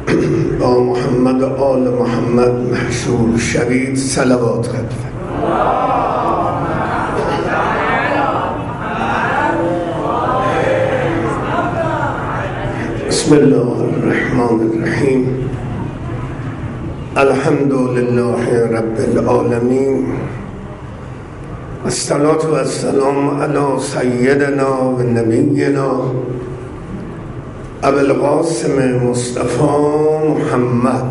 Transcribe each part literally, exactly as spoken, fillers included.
با محمد و آل محمد محشور شوید. صلوات خدمت. بسم الله الرحمن الرحیم. الحمد لله رب العالمین، الصلاة و السلام علی سیدنا و نبینا ابو القاسم مصطفی محمد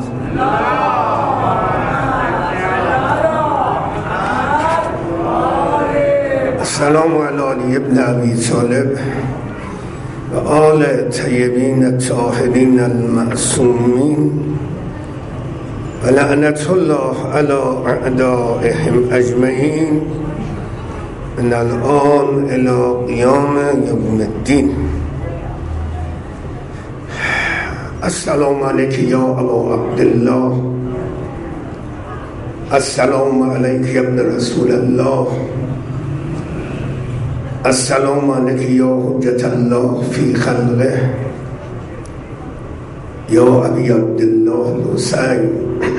السلام علی علی ابن ابی طالب و آل طیبین الطاهرین المعصومین و لعنت الله علی اعدائهم اجمعین من الان الی قیام یوم الدین. السلام علیک یا ابا عبدالله، السلام علیک یا ابن رسول الله، السلام علیک یا حجت الله فی خلقه یا ابی عبدالله الحسین.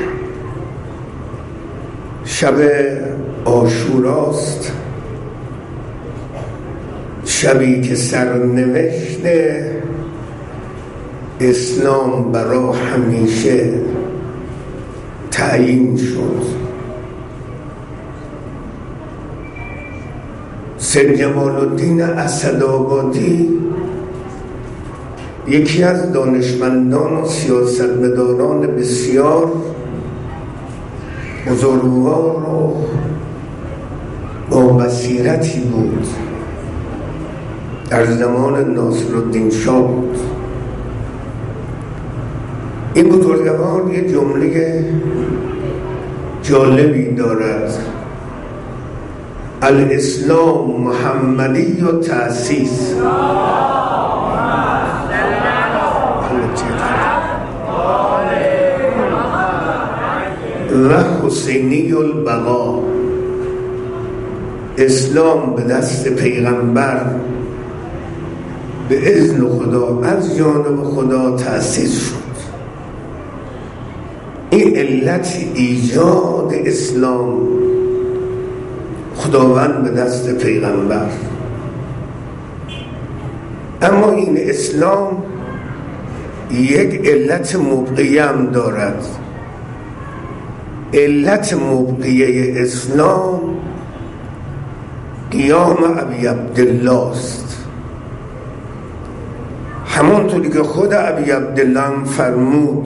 شب عاشوراست، شبی که سرنوشت اسلام برا همیشه تعیین شد. سید جمال الدین اسدآبادی یکی از دانشمندان و سیاستمداران بسیار بزرگوار و با بصیرتی بود. در زمان ناصرالدین شاه بود. این بزرگوار یه جمله جالبی دارد: الاسلام محمدی و تأسیس و حسینی البقا. اسلام به دست پیغمبر به اذن خدا از جانب خدا تأسیس شد. این علت ایجاد اسلام خداوند به دست پیغمبر. اما این اسلام یک علت مبقیه هم دارد. علت مبقیه اسلام قیام ابی عبدالله است. همونطوری که خود ابی عبدالله فرمود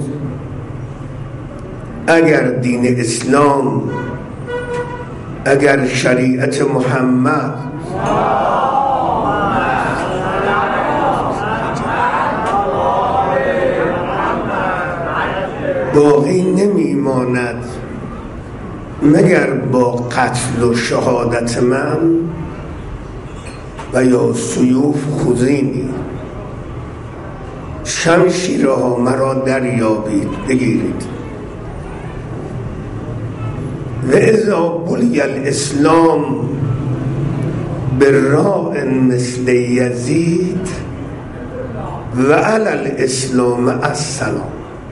اگر دین اسلام، اگر شریعت محمد باقی نمیماند مگر با قتل و شهادت من و یا سیوف خزینی، شمشیره ها مرا دریابید بگیرید. و اذا بلی الاسلام براء مثل یزید و علی الاسلام السلام.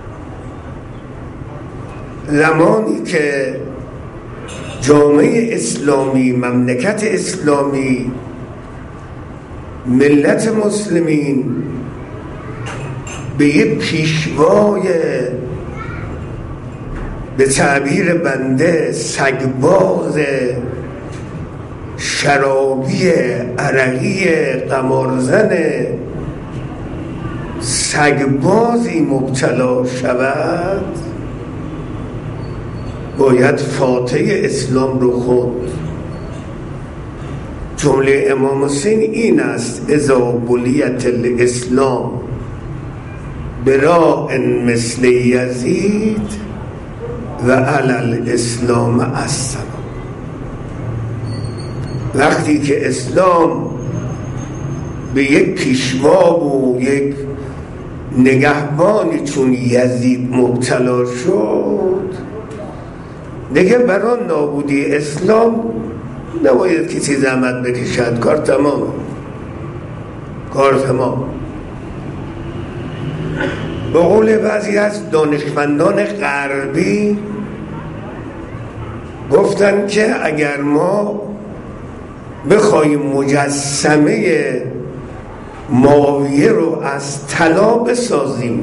زمانی که جامعه اسلامی، مملکت اسلامی، ملت مسلمین به یه پیشوای به تعبیر بنده سگباز شرابی عرقی قمارزن سگبازی مبتلا شود، باید فاتحه اسلام رو خود. جمله امام حسین این است: اذا بلیت الاسلام براء مثل یزید و علی الاسلام السلام. وقتی که اسلام به یک پیشوا و یک نگهبانی چون یزید مبتلا شد، دیگه برای نابودی اسلام نباید کسی زحمت بکشد. کار تمام، کار تمام. به قول بعضی از دانشمندان غربی گفتن که اگر ما بخوایم مجسمه معاویه رو از طلا بسازیم،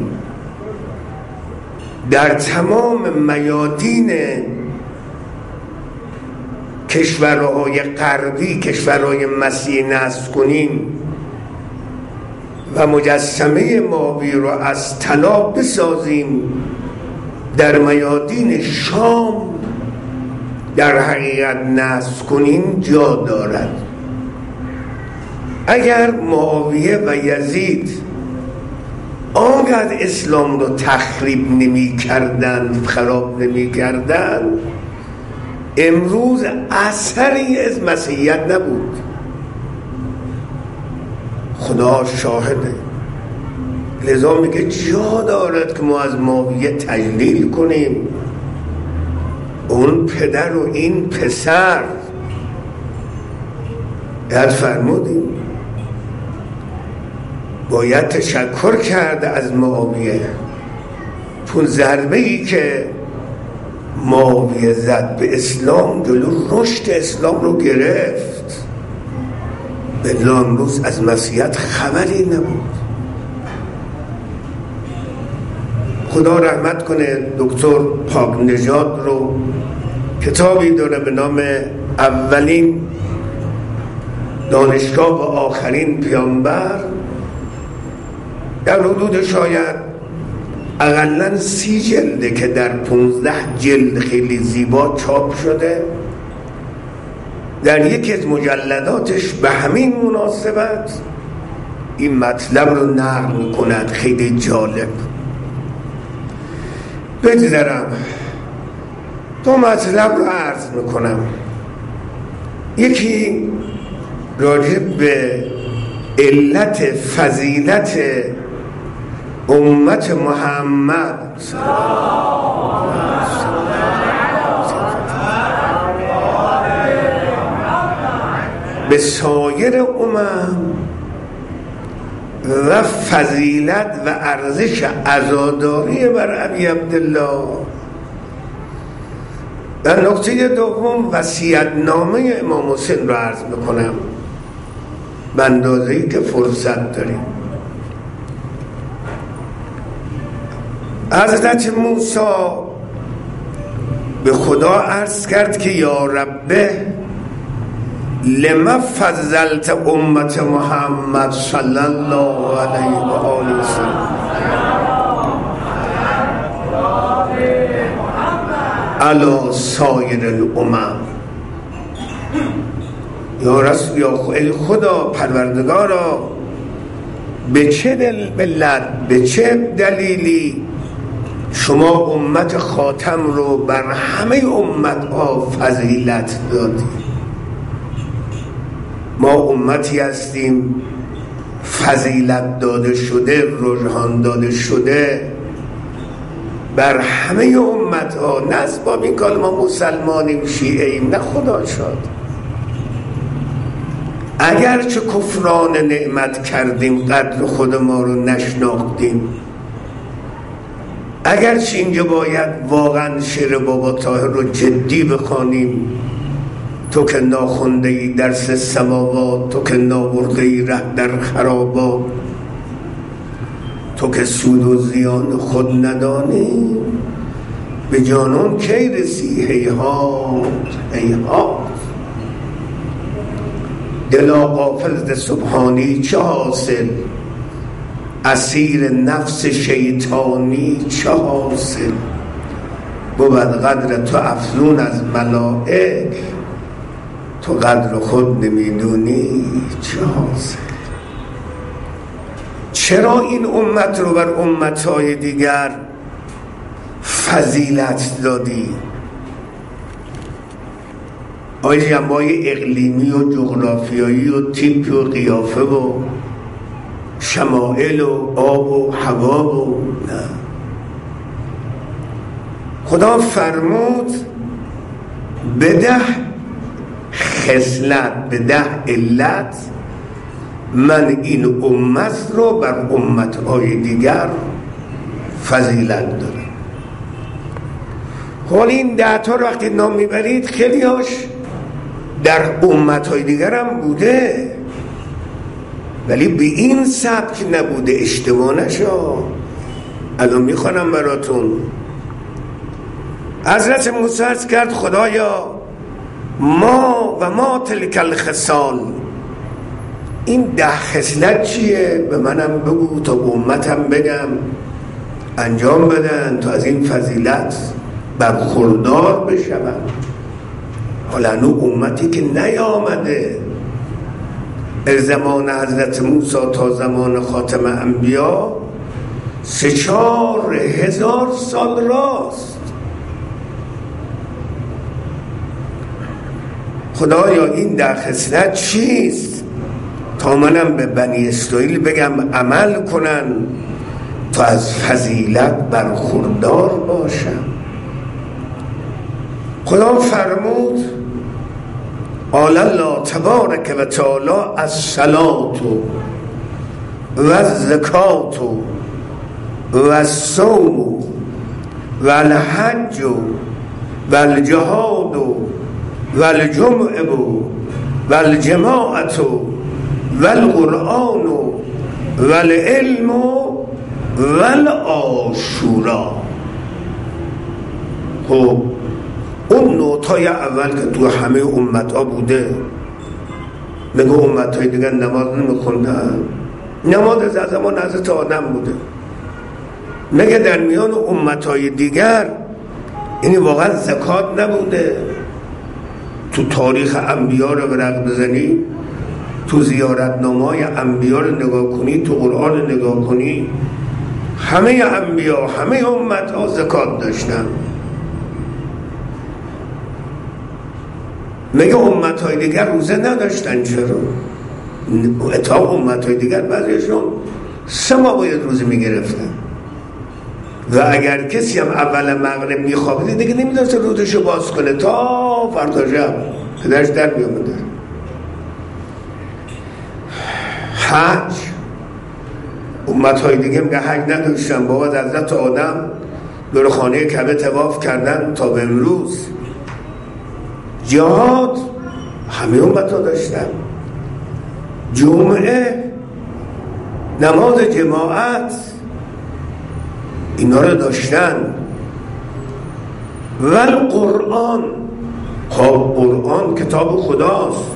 در تمام میادین کشورهای غربی، کشورهای مسیحی نصب کنیم و مجسمه معاویه رو از طلا بسازیم، در میادین شام در حقیقت نصب کنیم جا دارد. اگر معاویه و یزید آنقدر اسلام رو تخریب نمی کردن، خراب نمی کردن، امروز اثری از مسیحیت نبود. خدا شاهده. لذا میگه جا دارد که ما از معاویه تجلیل کنیم. اون پدر و این پسر یاد فرمودیم باید تشکر کرده از معاویه. چون ضربه ای که معاویه زد به اسلام جلو رشد اسلام رو گرفت. به امروز از مسیحیت خبری نبود. خدا رحمت کنه دکتر پاک نژاد رو کتابی داره به نام اولین دانشگاه و آخرین پیامبر، در حدود شاید اقلاً سی جلده که در پونزده جلد خیلی زیبا چاپ شده. در یکی از مجلداتش به همین مناسبت این مطلب رو نقل می‌کند. خیلی جالب. بگذارم دو مطلب رو عرض میکنم. یکی راجع به علت فضیلت امت محمد به سایر امم و فضیلت و ارزش عزاداری بر ابی عبدالله. در نکته دوم وصیت‌نامه امام حسین رو عرض میکنم به اندازه‌ای که فرصت داریم. حضرت موسی به خدا عرض کرد که یا ربه لما فضلت امت محمد صلی الله علیه و آله و سلم علی سایر الامم. یا رسول یا ای خدا پروردگارا به چه دل بلد به چه دلیلی شما امت خاتم رو بر همه امت ها فضیلت دادی؟ ما امتی هستیم فضیلت داده شده، رجحان داده شده بر همه امت ها. نه اسباب این کال ما مسلمانیم شیعیم، نه خدا شد. اگرچه کفران نعمت کردیم قدر خود ما رو نشناختیم، اگرچه اینجا باید واقعا شعر بابا طاهر رو جدی بخوانیم، تو که ناخونده ای درس سماوات، تو که نابرده ای ره در خرابات، تو که سود و زیان خود ندانی، به جانان کی رسی هیهات هیهات. دلا غافل ز سبحانی چه حاصل، اسیر نفس شیطانی چه حاصل. بود قدر تو افزون از ملائک، تو قدر خود نمیدونی چه حاصل. چرا این امت رو بر امتهای دیگر فضیلت دادی؟ آیا جنبه‌های اقلیمی و جغرافیایی و تیپ و قیافه و شمائل و آب و هوا و نه. خدا فرمود به ده خصلت، به ده علت من این امت رو بر امتهای دیگر فضیلت داره. حالا این ده تا رو وقتی نام میبرید خیلی هاش در امتهای دیگر هم بوده، ولی به این سبک نبوده. اشتباه نشا، الان میخوانم براتون. حضرت موسی عرض کرد خدایا ما و ما تلک الخصال، این ده خصلت چیه؟ به منم بگو تا به امتم بگم انجام بدن تا از این فضیلت برخوردار بشون. حالا نو امتی که نیامده از زمان حضرت موسی تا زمان خاتم انبیا سه چهار هزار سال راست. خدایا این در خصلت چیست تا منم به بنی اسرائیل بگم عمل کنن تا از فضیلت برخوردار باشم. خدا فرمود قال الله تبارک و تعالی الصلاة و الزکات و الصوم و الحج و الجهاد و الجمع و الجماعت و القرآن و العلم و العاشورا. خب اون نوتای اول که تو همه امت ها بوده، نگه امت های دیگر نماز نمیخوندن، نماز از زمان حضرت آدم بوده. نگه در میان امت های دیگر یعنی واقعا زکات نبوده. تو تاریخ انبیا رو برق بزنی، تو زیارت نامه‌های انبیا رو نگاه کنی، تو قرآن رو نگاه کنی، همه انبیا همه امت ها زکات داشتن. مگه امت های دیگر روزه نداشتن؟ چرا؟ اتاق امت های دیگر بعضیشون سه ماه باید روزه میگرفتن و اگر کسی هم اول مغرب میخوابید دیگه نمیداشت رودشو باز کنه تا فردا شب پدرش در بیامده. حج امت های دیگه میگه حج نداشتن، بابا از حضرت آدم دور خانه کعبه طواف کردن تا به امروز. جهاد همه امت ها داشتن، جمعه، نماز جماعت اینا رو داشتن. و القرآن، خب قرآن کتاب خداست،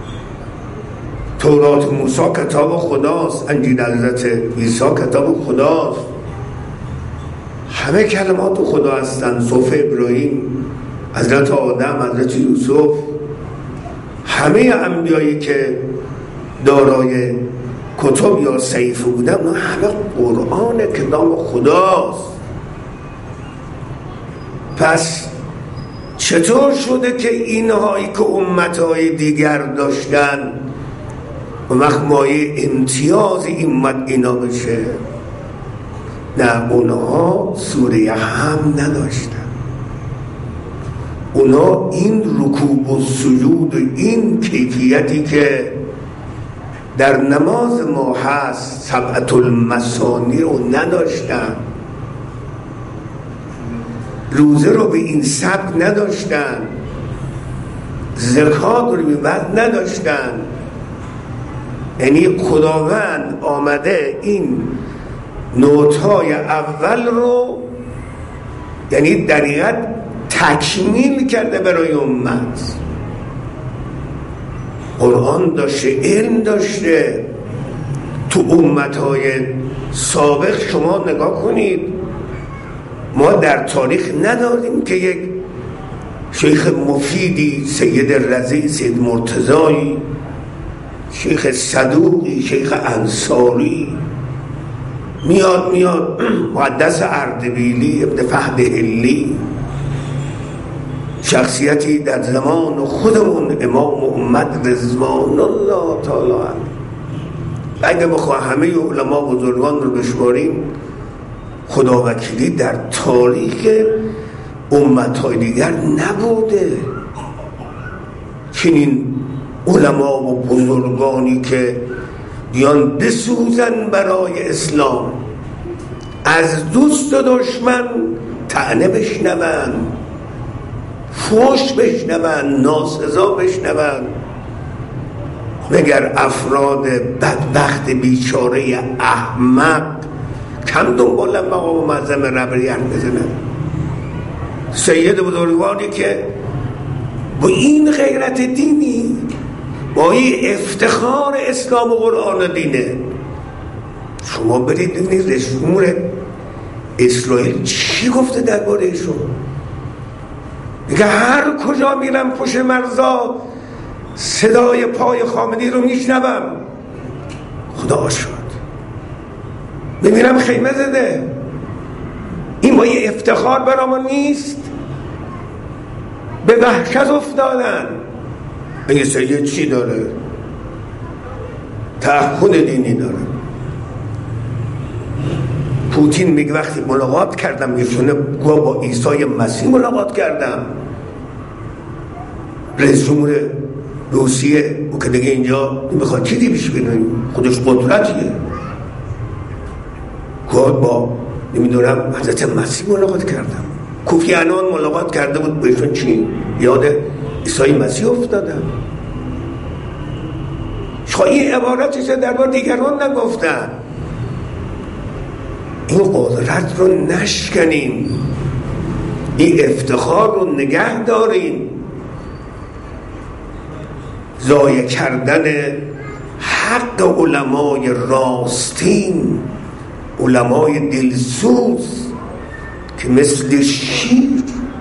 تورات موسی کتاب خداست، انجیل حضرت عیسی کتاب خداست، همه کلمات خدا هستن. صحف ابراهیم، حضرت آدم، حضرت یوسف، همه انبیایی که دارای کتب یا صحیفه بودن همه قرآن کتاب خداست. پس چطور شده که اینهایی که امتهای دیگر داشتن و وقت مایه امتیاز این امت اینا بشه؟ نه، اونها سوره هم نداشتن، اونا این رکوع و سجود و این کیفیتی که در نماز ما هست، سبعة المثانی رو نداشتن، روزه رو به این سبک نداشتن، زکات رو به بعد نداشتن. یعنی خداوند آمده این نوت‌های اول رو یعنی در حقیقت تکمیل کرده برای امت. قرآن داشته، علم داشته. تو امتهای سابق شما نگاه کنید، ما در تاریخ نداریم که یک شیخ مفیدی، سید رضی، سید مرتضایی، شیخ صدوقی، شیخ انصاری میاد میاد مقدس اردبیلی، ابن فهد هلی، شخصیتی در زمان خودمون امام محمد رضوان الله تعالی عنه. اگه بخواه همه علما بزرگان رو بشماریم، خداوکیلی در تاریخ امتهای دیگر نبوده. چنین علما و بزرگانی که بیان بسوزن برای اسلام، از دوست و دشمن طعنه بشنون، فحش بشنون، ناسزا بشنون، مگر افراد بدبخت بیچاره احمق کم دنبال مقام معظم رهبری حرف بزنن؟ سید بزرگواری که با این غیرت دینی، با این افتخار اسلام و قرآن و دینه، شما برید ببینید رئیس جمهور اسرائیل چی گفته درباره ایشون؟ میگه هر کجا میرم پشت مرزا صدای پای خامنه‌ای رو میشنوم. خدا شد ببینم خیمه زده. این با یه افتخار برامون نیست؟ به وحشت افتادن. این سید چی داره؟ تعهد دینی داره. پوتین میگه وقتی ملاقات کردم میشونه گویا با عیسی مسیح ملاقات کردم. رئیس جمهور روسیه او که دیگه اینجا میخواد چی دیبیش بینیم، خودش قدرتیه، گویا با نمیدونم حضرت مسیح ملاقات کردم. کوفی عنان ملاقات کرده بود بهشون چی؟ یاد عیسی مسیح افتادم. شاید عبارتش درباره دیگران نگفتن. این قدرت رو نشکنیم، این افتخار رو نگه داریم. ضایع کردن حق علمای راستین، علمای دلسوز که مثل شیر،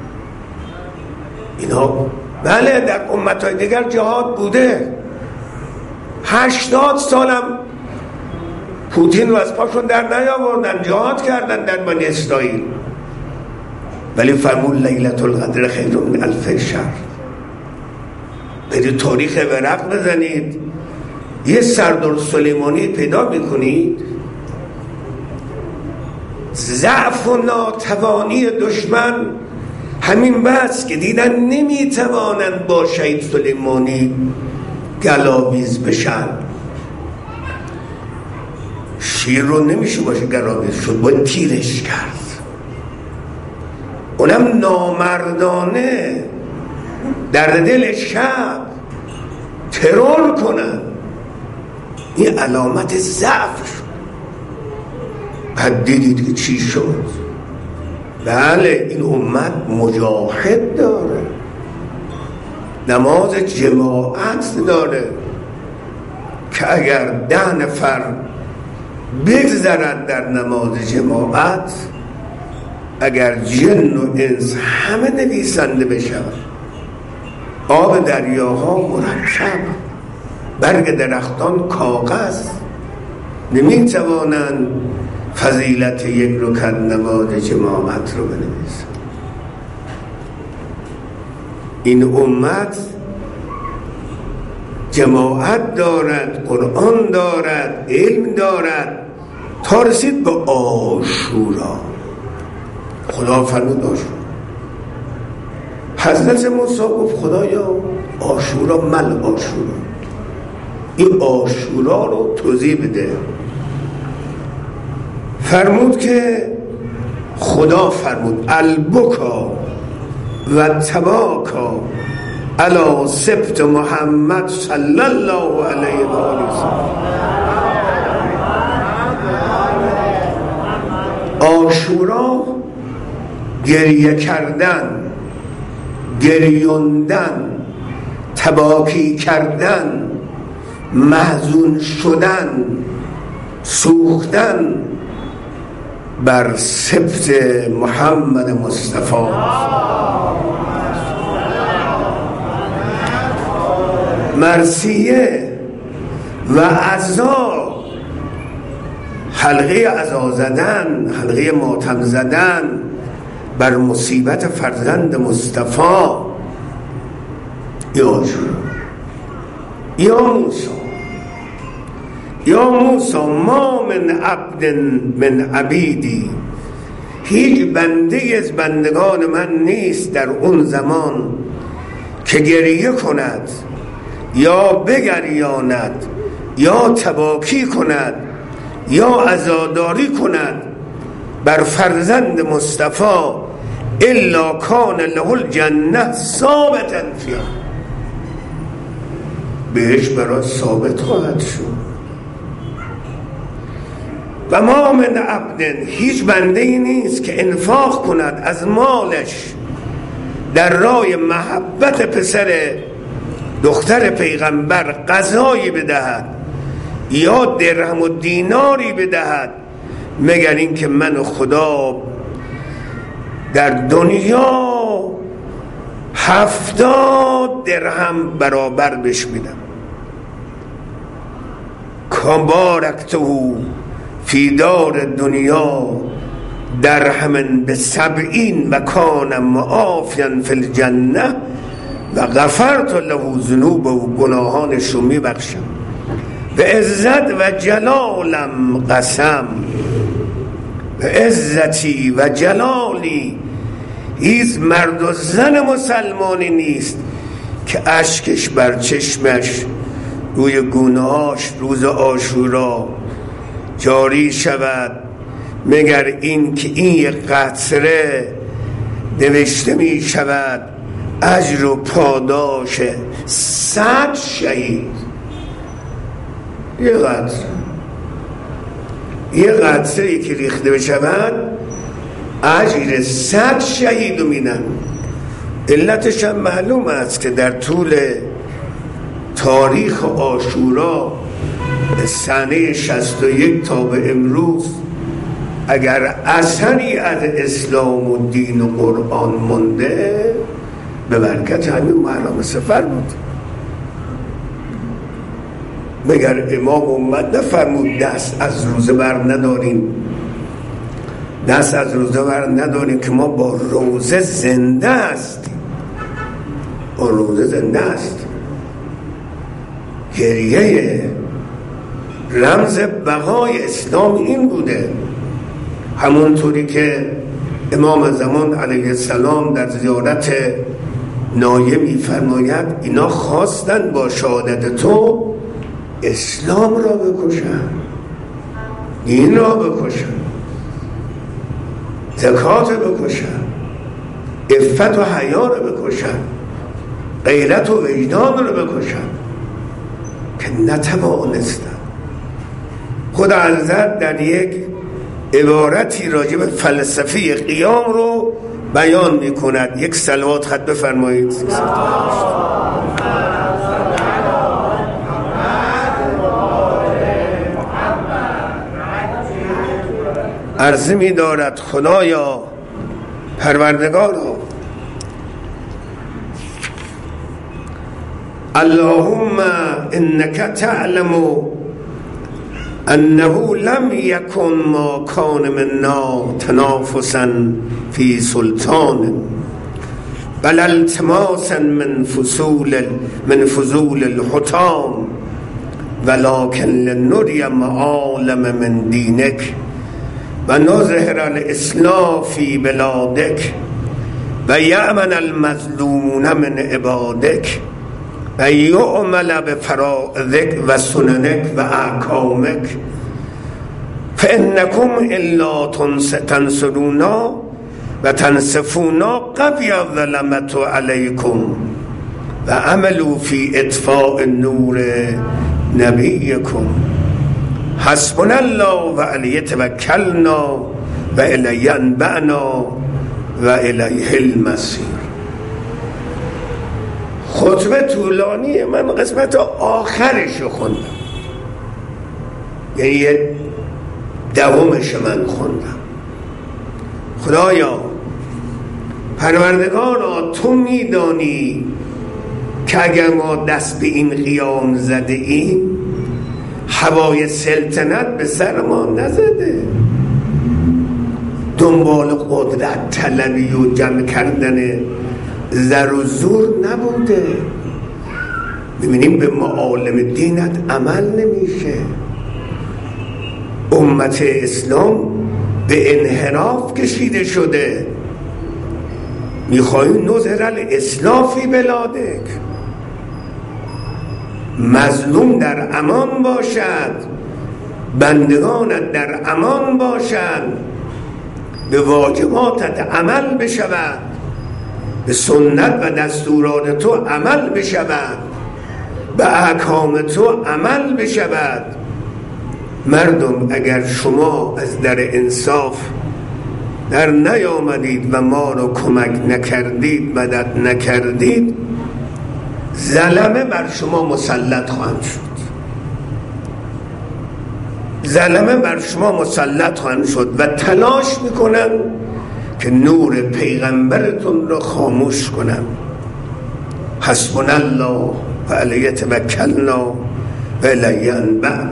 اینا بله در امتهای دیگر جهاد بوده. هشتاد سالم پوتین رو از پاشون در نیاوردن، جهاد کردن در بنی اسرائیل، ولی فرمود لیلة القدر خیر من الف شهر. برید تاریخ ورق بزنید، یه سردار سلیمانی پیدا میکنید ضعف و ناتوانی دشمن همین بس که دیدن نمیتوانند با شهید سلیمانی گلاویز بشن. شیر رو نمیشه باشه گلاویز شد، باید تیرش کرد، اونم نامردانه در دل شب ترور کنن. این علامت ضعف شد. بعد دیدید که چی شد؟ بله این امت مجاهد داره، نماز جماعت داره که اگر ده نفر بگذرند در نماز جماعت، اگر جن و انس همه نویسنده بشوند، آب دریاها مرکب، برگ درختان کاغذ، نمیتوانند فضیلت یک رکعت نماز جماعت رو بنویسند. این امت جماعت دارد، قرآن دارد، علم دارد، تا رسید به عاشورا. خدا فرمود عاشورا. حضرت موسی گفت خدایا عاشورا مل عاشورا، این عاشورا رو توضیح بده. فرمود که خدا فرمود البکا و تباکا علی سبط محمد صلی الله علیه و آله وسلم. عاشورا گریه کردن، گریوندن، تباکی کردن، محزون شدن، سوختن بر سبط محمد مصطفی. مرثیه و عزا، حلقه عزا زدن، حلقه ماتم زدن بر مصیبت فرزند مصطفی. یا یا موسی یا موسی ما من عبد من عبیدی، هیچ بنده از بندگان من نیست در اون زمان که گریه کند یا بگریاند یا تباکی کند یا عزاداری کند بر فرزند مصطفی الا کان له الجنه ثابتا فیها، بهش برای ثابت خواهد شد. و ما من عبد، هیچ بنده ای نیست که انفاق کند از مالش در راه محبت پسر دختر پیغمبر غذایی بدهد یا درهم و دیناری بدهد مگر این که من خدا در دنیا هفتاد درهم برابر بش میدم. کبارکته فی دار دنیا درهم به سبعین و کان معافیا فی الجنه و غفرت له ذنوبه و گناهانش رو میبخشم. به عزت و جلالم قسم، به عزتی و جلالی هیچ مرد و زن مسلمانی نیست که اشکش بر چشمش روی گونه‌هاش روز عاشورا جاری شود مگر این که این یک قطره نوشته می شود اجر و پاداش صد شهید. یه قطره یه قطره که ریخته بشود اجر صد شهید رو میدن. علتش هم معلوم است که در طول تاریخ عاشورا سنه شصت و یک تا به امروز اگر اثری از اسلام و دین و قرآن مونده به برکت همین معلم سفر بود. مگر امام اومد نفرمود دست از روزه بر نداریم، دست از روزه بر نداریم که ما با روزه زنده هستیم، با روزه زنده هستیم. گریه رمز بقای اسلام این بوده، همونطوری که امام زمان علیه السلام در زیارت نایه می‌فرماید اینا خواستن با شهادت تو اسلام را بکشن، دین را بکشن، زکات بکشن، عفت و حیا را بکشن، غیرت و وجدان را بکشن که نتوانستن. خدا عزت در یک عبارتی راجع به فلسفه قیام رو بیان می کند. یک صلوات خط بفرمایید. عرضه می دارد خدایا پروردگارا اللهم انک تعلم انه لم یکن ما کان منا تنافسا فی سلطان بل التماسا من فصول من فضول الحطام ولكن لنری معالم من دینک و نظهر الاسلام فی بلادک و یأمن المظلومون من عبادک و یعمل بفرائضک و سننک و احکامک فانکم الا تنصرونا و تنصفونا قوی الظلمة علیکم و عملوا فی اطفاء نور نبیکم حسبنا الله و علیه توکلنا و الیه انبعنا و الیه المصیر. خطبه طولانی، من قسمت آخرش رو خوندم، یعنی یه دومش من خوندم. خدایا پروردگارا تو میدانی که اگر ما دست به این قیام زده ایم هوای سلطنت به سر ما نزده، دنبال قدرت طلبی و جمع کردن زر و زور نبوده. میبینیم به معالم دینت عمل نمیشه، امت اسلام به انحراف کشیده شده. میخواهی نظهر الاسلام فی بلادک، مظلوم در امان باشد، بندگانت در امان باشند، به واجباتت عمل بشود، به سنت و دستورات تو عمل بشود، به احکام تو عمل بشود. مردم اگر شما از در انصاف در نیامدید و ما رو کمک نکردید، مدد نکردید، ظلمه بر شما مسلط خواهند شد. ظلمه بر شما مسلط خواهند شد و تلاش میکنن که نور پیغمبرتون رو خاموش کنن. حسبنا الله و علیه توکلنا و الیه انبعنا.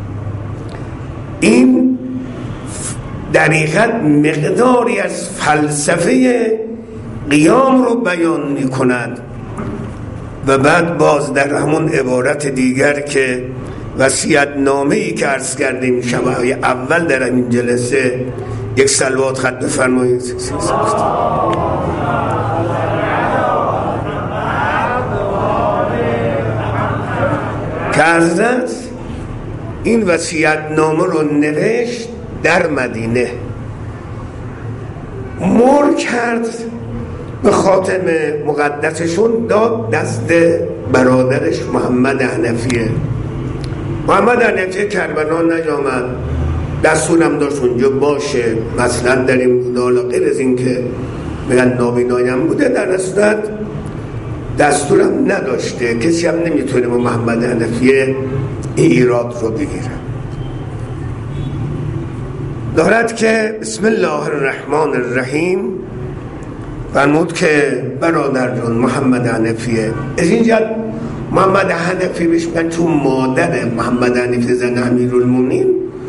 این در حقیقت مقداری از فلسفه قیام رو بیان می کند. و بعد باز در همون عبارت دیگر که وصیت نامه‌ای که عرض کردیم شبای اول در این جلسه، یک صلوات خط بفرمایید. که حضرت این وصیت نامه رو نوشت در مدینه، مر کرد، به خاتم مقدسشون داد دست برادرش محمد حنفیه. محمد حنفیه کربلا نیامد، دستورم داشت اونجا باشه، مثلا در این بوده، حالا غیر از این که میگن نابینایم بوده، در صورت دستورم نداشته، کسی هم نمیتونه با محمد حنفیه ایراد رو بگیره. دارد که بسم الله الرحمن الرحیم فرمود که برادر جان محمد حنفیه، از اینجا محمد حنفی بهش میگن چون مادر محمد حنفی زن امیرالمومنین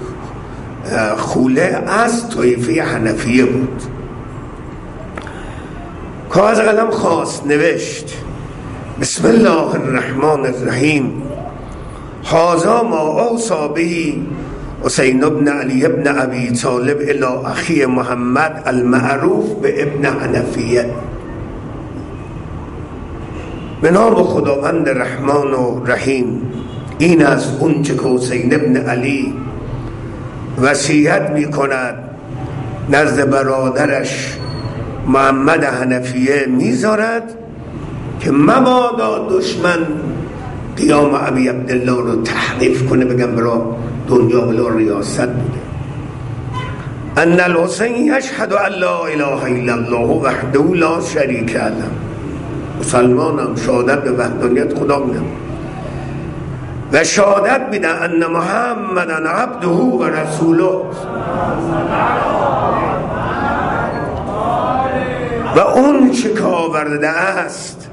خوله از طایفه حنفیه بود. کاغذ قلم خواست، نوشت بسم الله الرحمن الرحیم هذا ما اوصى به حسین بن علی بن ابی طالب الی اخی محمد المعروف به ابن حنفیه. به نام خداوند رحمان و رحیم، این از اون چه که حسین بن علی وصیت می کند نزد برادرش محمد حنفیه میذارد که مبادا دشمن قیام ابی عبدالله رو تحریف کنه، بگم برا دنیا بلا ریاست بوده. ان الحسین یشهد ان لا اله الا الله وحده لا شریک له، مسلمانم شهادت به وحدانیت خدا میدم و شهادت میدم ان محمدن عبده و رسوله و اون چه که آورده است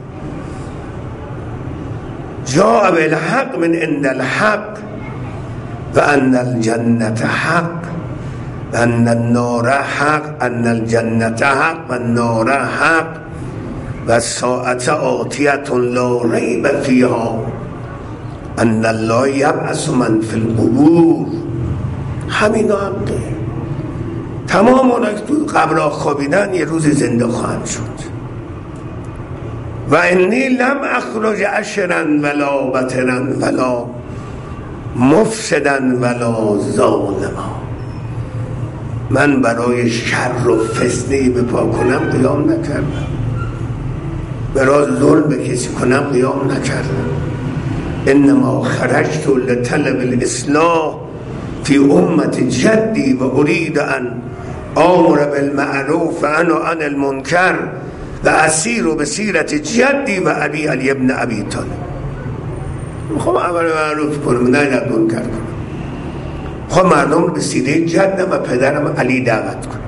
جاء بالحق من عند الحق و ان الجنت حق و ان النار حق، ان الجنت حق و النار حق و الساعة آتیة لا ریب فیها ان الله یبعث من فی القبور. همین حقه. تمام اونایی که تو قبرها خوابیدن یه روز زنده خواهند شد. و انی لم اخرج اشرا ولا بطرا ولا مفسدا ولا ظالما. من برای شر و فتنه‌ای بپا کنم قیام نکردم، برای ظلم به کسی کنم قیام نکردم. انما خرجت لطلب الاصلاح فی امت جدی و ارید ان آمر بالمعروف و انهی عن المنکر و اسیر به سیرت جدی و ابی علی ابن ابی طالب. میخوام امر معروف کنم، نه منکر کنم. میخوام مردم رو به سیره جدم و پدرم علی دعوت کنم.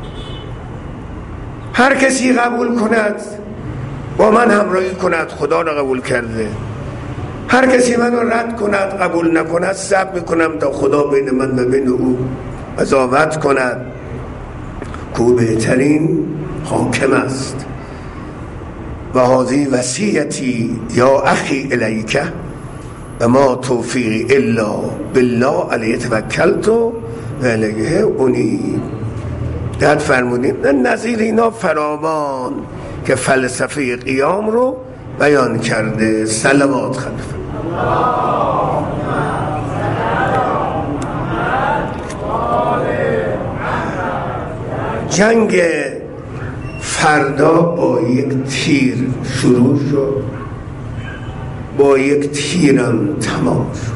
هر کسی قبول کند با من همراهی کند، خدا رو قبول کرده. هر کسی من رو رد کند، قبول نکند، صبر میکنم تا خدا بین من و بین او قضاوت کند که او بهترین حاکم است. و هذه وصیتی یا اخی الیک و ما توفیقی الا بالله علیه توکلت و الیه انیب. داد فرمودیم نظیر اینا فراوان که فلسفه قیام رو بیان کرده. صلوات خلیفه. جنگ فردا با یک تیر شروع شد، با یک تیرم تمام شد.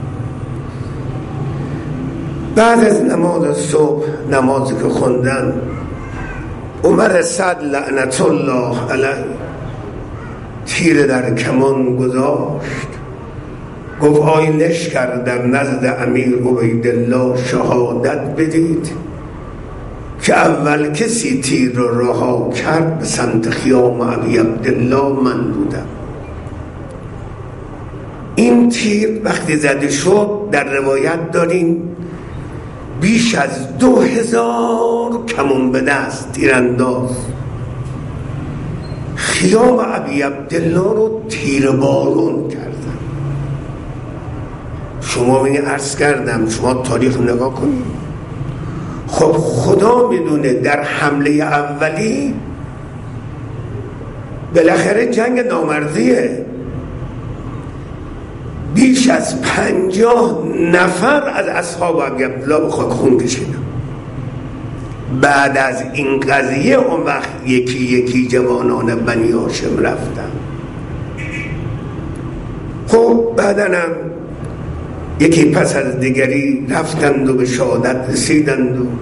بعد از نماز صبح، نمازی که خوندن، عمر سعد لعنت الله علیه تیر در کمان گذاشت، گفت آی لشکر در نزد امیر عبیدالله شهادت بدید که اول کسی تیر را رها کرد به سمت خیام ابی عبدالله من بودم. این تیر وقتی زده شد، در روایت داریم بیش از دو هزار کمان به دست تیرانداز خیام ابی عبدالله رو تیر بارون کردن. شما می عرض کردم، شما تاریخ نگاه کنید. خب خدا میدونه در حمله اولی بالاخره جنگ نامردیه، بیش از پنجاه نفر از اصحاب ابی عبدالله به خاک خون کشیدن. بعد از این قضیه اون وقت یکی یکی جوانان بنی هاشم رفتن. خب بعداً هم یکی پس از دیگری رفتند و به شهادت رسیدند و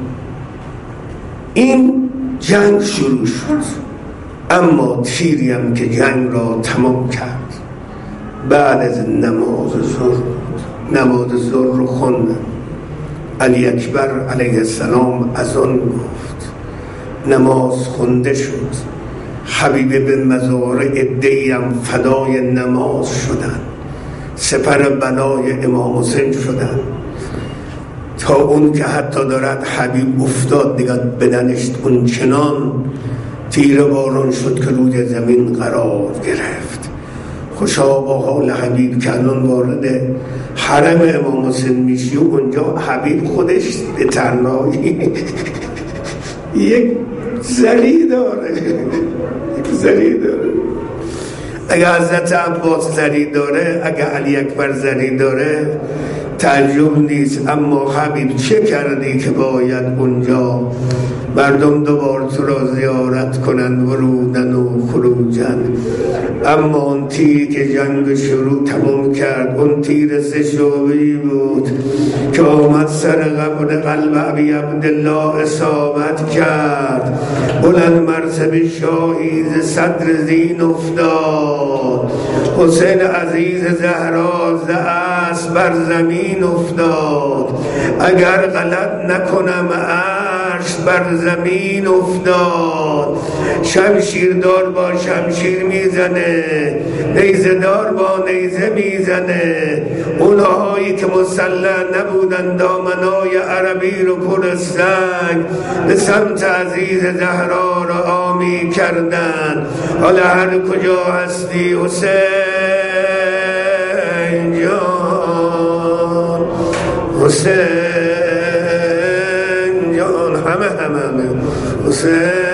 این جنگ شروع شد. اما تیری هم که جنگ را تمام کرد بعد از نماز ظهر، نماز ظهر رو خوندن. علی اکبر علیه السلام از آن گفت، نماز خونده شد، حبیب به مزارع عده‌ای هم فدای نماز شدن، سپر بلای امام حسین شدن، تا اون که حتی دارد حبیب افتاد دیگه بدنش اون چنان تیر بارون شد که روی زمین قرار گرفت. خوشا با حال حبیب که الان وارد حرم امام حسین میشی و اونجا حبیب خودش به تنهایی یک زری داره، یک زری داره. اگه حضرت عباس زری داره، اگه علی اکبر زری داره، تعجب نیست. اما حبیب چه کردی که باید اونجا مردم دوبار تو را زیارت کنن، ورودن و خروجن؟ اما اون تیر که جنگ شروع تمام کرد، اون تیر سه شعبه‌ای بود که آمد سر قبر قلب ابی عبدالله اصابت کرد. بلند مرتبه شاهی ز صدر زین افتاد، حسین عزیز زهرا ز اسب بر زمین افتاد. اگر غلط نکنم عرش بر زمین افتاد. شمشیر دار با شمشیر میزنه، نیزه دار با نیزه میزنه. اونهایی که مسلح نبودن دامنای عربی رو پر سنگ به سمت عزیز زهرا را آمی کردن. حالا هر کجا هستی حسین جان، حسین جان، همه همه همه حسین